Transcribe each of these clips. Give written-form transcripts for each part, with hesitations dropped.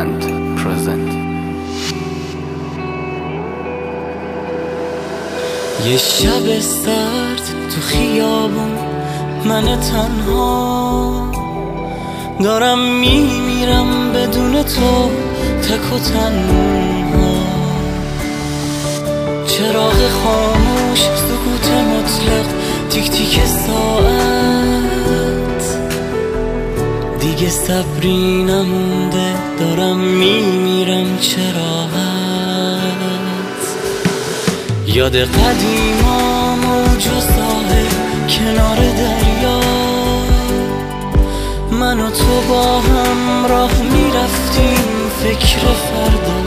Band present. یه شب سرد تو خیابون من تنها دارم میمیرم بدون تو تک و تنها. چراغ خاموش، سکوت مطلق، تیک تیک ساعت، دیگه صبری نمونده دارم میمیرم چه راحت. یاد قدیما موج و ساحل کنار دریا، من و تو با هم راه میرفتیم فکر فردا،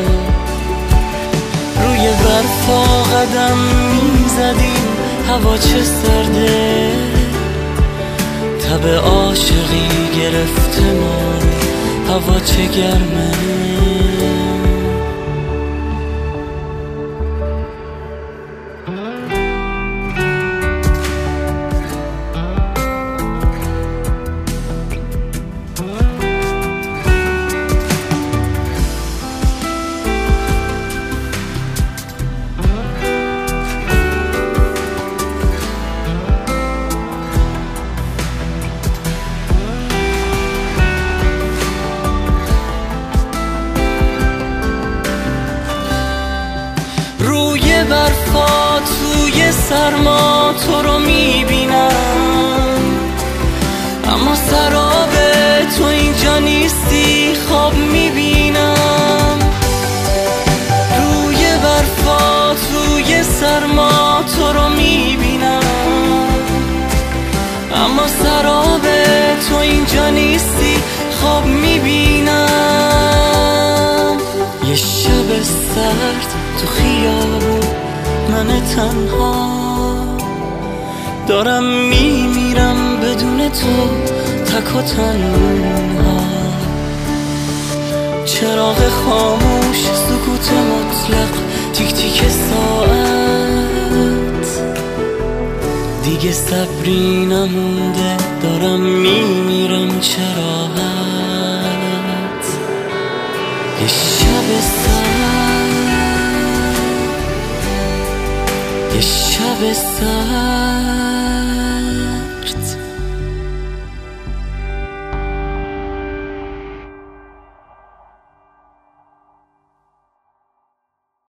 روی برفا قدم میزدیم هوا چه سرده، تب عاشقی گرفته ما رو هوا چه گرمه. روی برفا توی سرما تو رو میبینم، اما سراب تو اینجا نیستی خواب میبینم. روی برفا توی سرما تو رو میبینم، اما سراب تو اینجا نیستی خواب میبینم. یه شب سرد تو خیابون من تنها دارم میمیرم بدون تو تک و تنها. چراغ خاموش، سکوت مطلق، تیک تیک ساعت، دیگه صبری نمونده دارم میمیرم چه راحت. یه شب سرد، یه شب سرد